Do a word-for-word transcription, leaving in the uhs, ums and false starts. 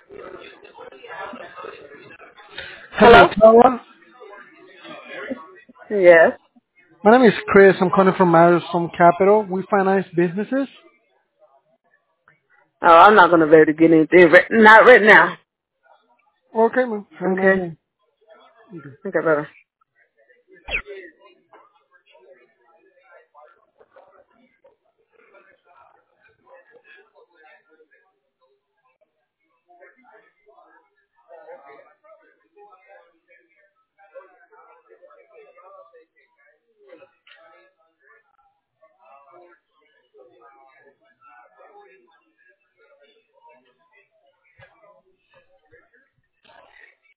Hello, Hello? Tara. Yes. My name is Chris. I'm calling from Milestone Capital. We finance businesses. Oh, I'm not going to be able to get anything. Right, not right now. Okay, man. Have a nice Okay. day. Okay. Okay, brother.